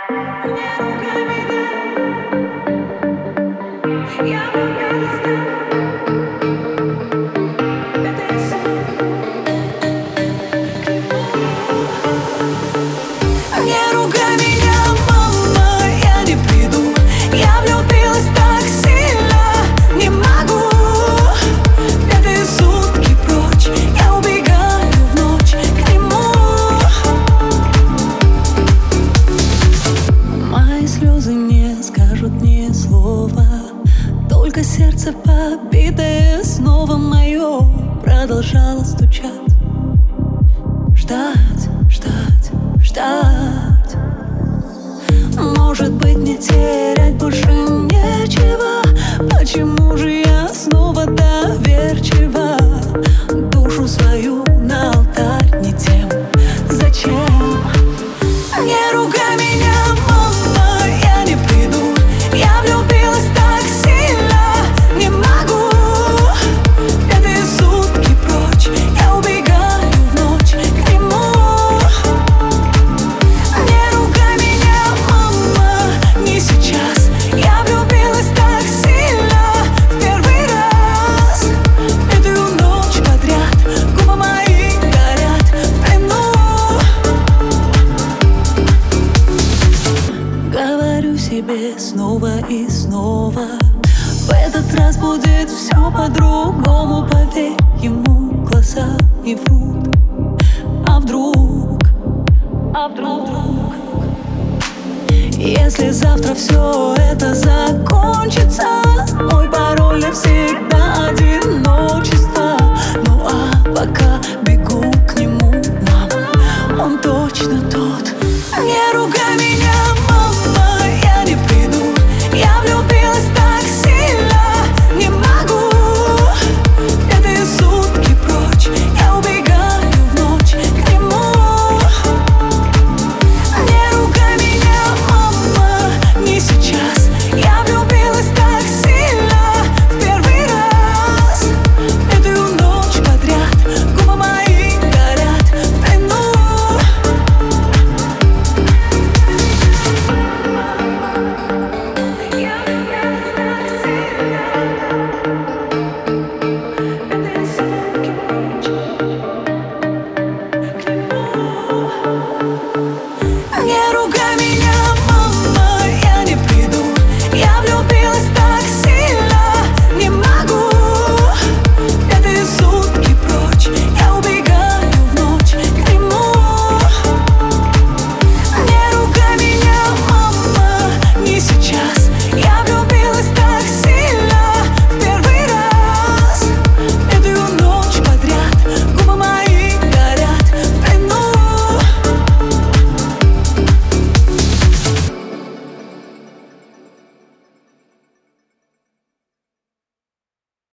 Не ругай меня, я влюбилась так. Это я сон к нему. Не ругай меня, мама, я не приду. Я влюбилась так сильно, не могу. Пятые сутки прочь, я убегаю в ночь к нему. Мои слезы не скажут ни слова, только сердце побитое снова мое продолжало стучать. Ждать, ждать, ждать. Может быть, не терять больше нечего. Почему же я снова доверчива? Душу свою на алтарь не тем. Зачем? Не ругай меня, мама, я не приду. Я влюбилась так сильно, не могу. Пятые сутки прочь, я убегаю в ночь к нему. Не ругай меня, мама, не сейчас. Я влюбилась так сильно в первый раз. Пятую ночь подряд губы мои горят в плену. Говорю себе снова и снова, в этот раз будет все по-другому. Поверь ему, глаза не врут. А вдруг, если завтра все это закончится, мой пароль навсегда одиночество. Ну а пока бегу к нему, мама, он точно тот. Не ругай меня, мама, я не приду. Я влюбилась так сильно, не могу. Пятые сутки прочь, я убегаю в ночь к нему. Не ругай меня, мама, не сейчас. Я влюбилась так сильно в первый раз. Пятую ночь подряд губы мои горят в плену. Я влюбилась так сильно, пятые сутки прочь к нему. Не ругай меня.